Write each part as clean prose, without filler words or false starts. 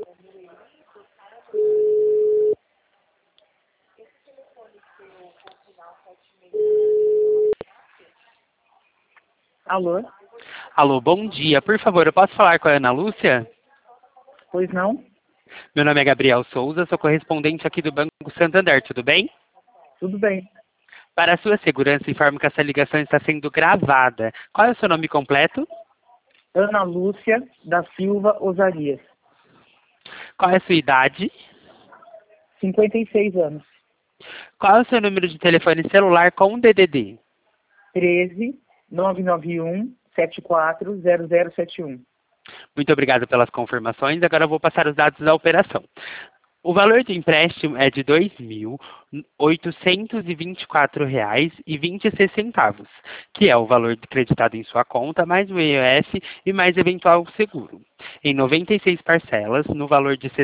Alô? Alô, bom dia. Por favor, eu posso falar com a Ana Lúcia? Pois não? Meu nome é Gabriel Souza, sou correspondente aqui do Banco Santander, tudo bem? Tudo bem. Para a sua segurança, informo que essa ligação está sendo gravada. Qual é o seu nome completo? Ana Lúcia da Silva Osarias. Qual é a sua idade? 56 anos. Qual é o seu número de telefone celular com DDD? 13 991 740071. Muito obrigado pelas confirmações. Agora eu vou passar os dados da operação. O valor do empréstimo é de R$ 2.824,26, que é o valor creditado em sua conta, mais o IOF e mais eventual seguro, em 96 parcelas, no valor de R$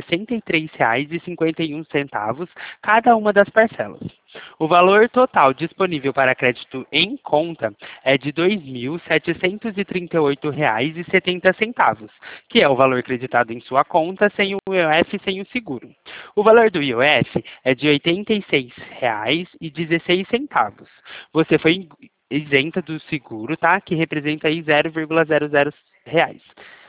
63,51, cada uma das parcelas. O valor total disponível para crédito em conta é de R$ 2.738,70, que é o valor creditado em sua conta sem o IOF e sem o seguro. O valor do IOF é de R$ 86,16. Você foi isenta do seguro, tá? Que representa aí 0,00 reais.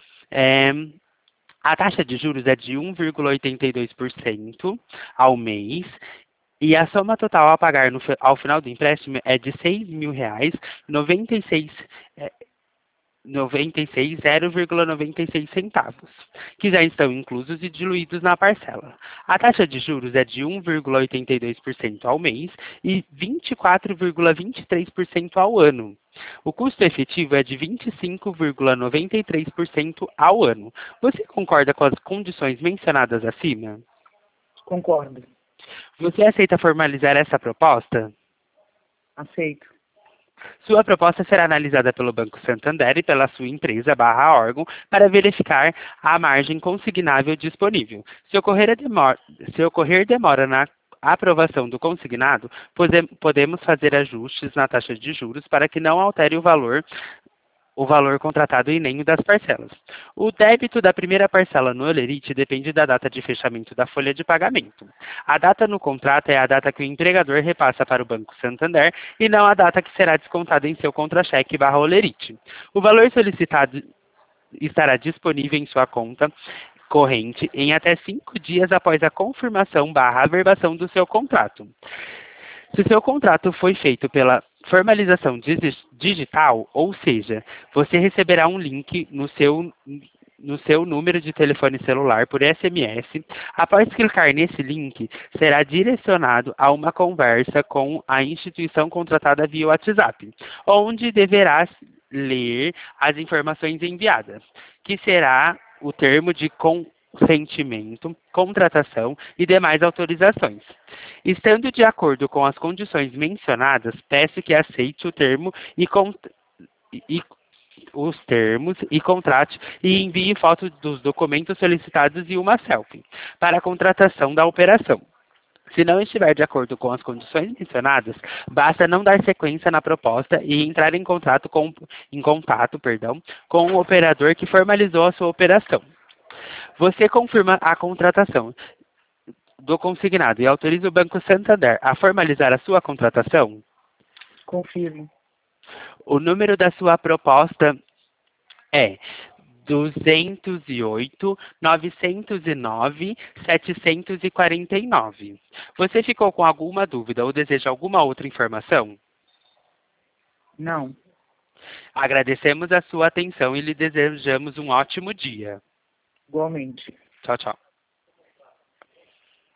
A taxa de juros é de 1,82% ao mês. E a soma total a pagar ao final do empréstimo é de R$ 6.000,96, 0,96 centavos, que já estão inclusos e diluídos na parcela. A taxa de juros é de 1,82% ao mês e 24,23% ao ano. O custo efetivo é de 25,93% ao ano. Você concorda com as condições mencionadas acima? Concordo. Você aceita formalizar essa proposta? Aceito. Sua proposta será analisada pelo Banco Santander e pela sua empresa / órgão para verificar a margem consignável disponível. Se ocorrer demora na aprovação do consignado, podemos fazer ajustes na taxa de juros para que não altere o valor contratado e nem o das parcelas. O débito da primeira parcela no Olerite depende da data de fechamento da folha de pagamento. A data no contrato é a data que o empregador repassa para o Banco Santander e não a data que será descontada em seu contra-cheque / Olerite. O valor solicitado estará disponível em sua conta corrente em até 5 dias após a confirmação / averbação do seu contrato. Se seu contrato foi feito pela formalização digital, ou seja, você receberá um link no seu número de telefone celular por SMS. Após clicar nesse link, será direcionado a uma conversa com a instituição contratada via WhatsApp, onde deverá ler as informações enviadas, que será o termo de consentimento, contratação e demais autorizações. Estando de acordo com as condições mencionadas, peço que aceite o termo os termos e contrate e envie foto dos documentos solicitados e uma selfie para a contratação da operação. Se não estiver de acordo com as condições mencionadas, basta não dar sequência na proposta e entrar em contato com o operador que formalizou a sua operação. Você confirma a contratação do consignado e autoriza o Banco Santander a formalizar a sua contratação? Confirmo. O número da sua proposta é 208.909.749. Você ficou com alguma dúvida ou deseja alguma outra informação? Não. Agradecemos a sua atenção e lhe desejamos um ótimo dia. Igualmente. Tchau, tchau.